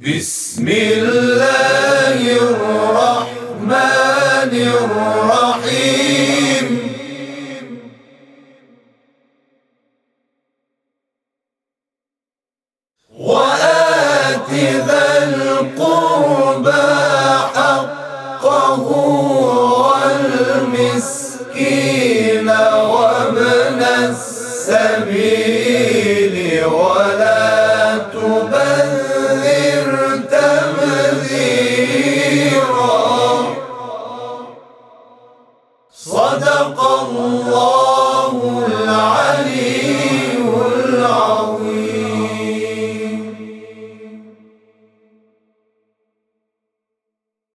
بسم الله الرحمن الرحيم. وآت ذا القربى حقه والمسكين وابن السبيل ولا تبذر تبذيرا. صدق الله.